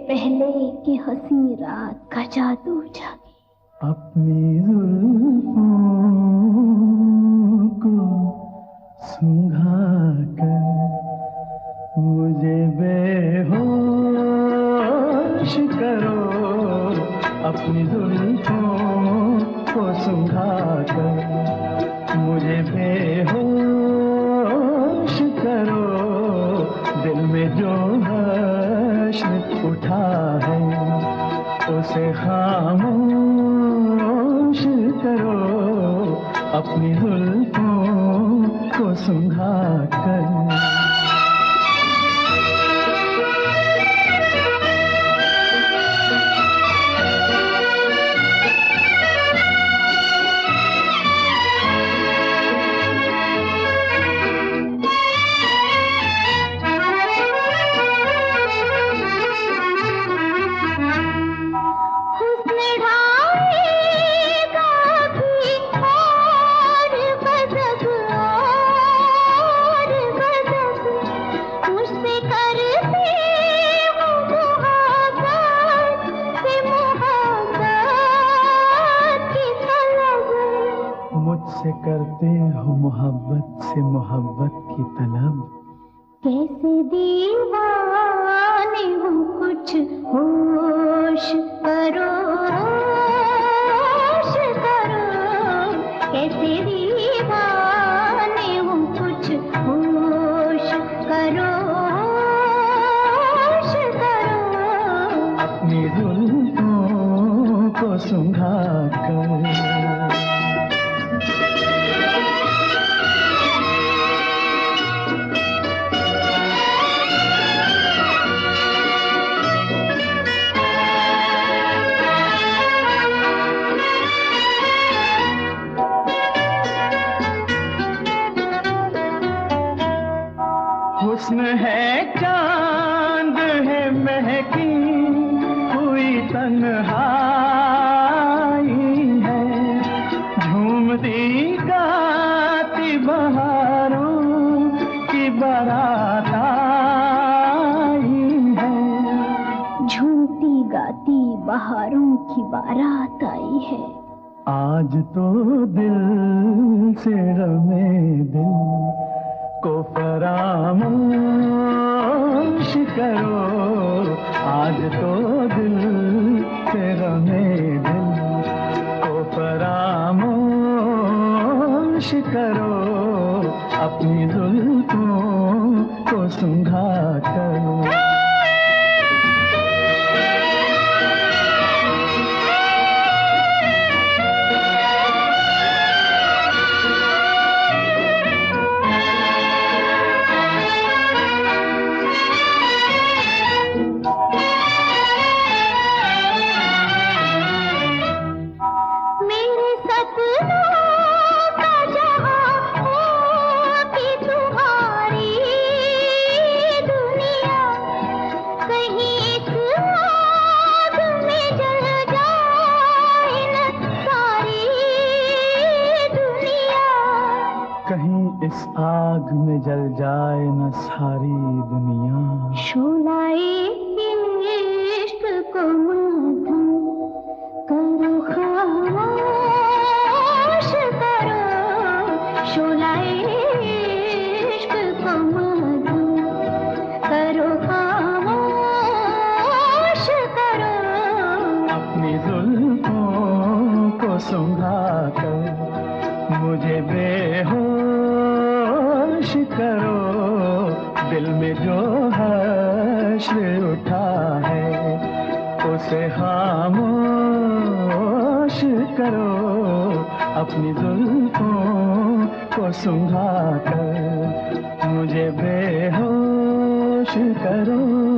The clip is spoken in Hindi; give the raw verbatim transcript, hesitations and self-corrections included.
पहले कि हंसी रात का जादू जागे। अपनी जुल्फों को सुंघा कर मुझे बेहोश करो, अपनी जुल्फों को सुंघा कर मुझे बेहोश करो, दिल में जो हश्र उठा है उसे खामोश करो, अपनी जुल्फों को सुंघा कर। मुझसे करते हो मोहब्बत से मोहब्बत की तलब, कैसे दीवाने हो कुछ होश करो, होश करो, कैसे दीवाने हो कुछ होश करो, होश करो, अपनी जुल्फों को सुंघा कर। हुस्न है चांद है महकी हुई तन्हाई है, झूमती गाती बहारों की बारात आई है, झूमती गाती बहारों की बारात आई है। आज तो दिल से रमे दिल को फरामोश करो, आज तो दिल से रमे दिल को फरामोश करो, अपनी जुल्फों को सुंघा कर। कहीं इस आग में जल जाए न सारी दुनिया, शोलाए इश्क को मध्यम करो, खामोश करो, शोलाए इश्क को मध्यम करो, खामोश करो, अपनी जुल्फों को सुंघा कर मुझे बेहोश करो, दिल में जो हश्र उठा है उसे खामोश करो, अपनी जुल्फों को सुंघा कर मुझे बेहोश करो।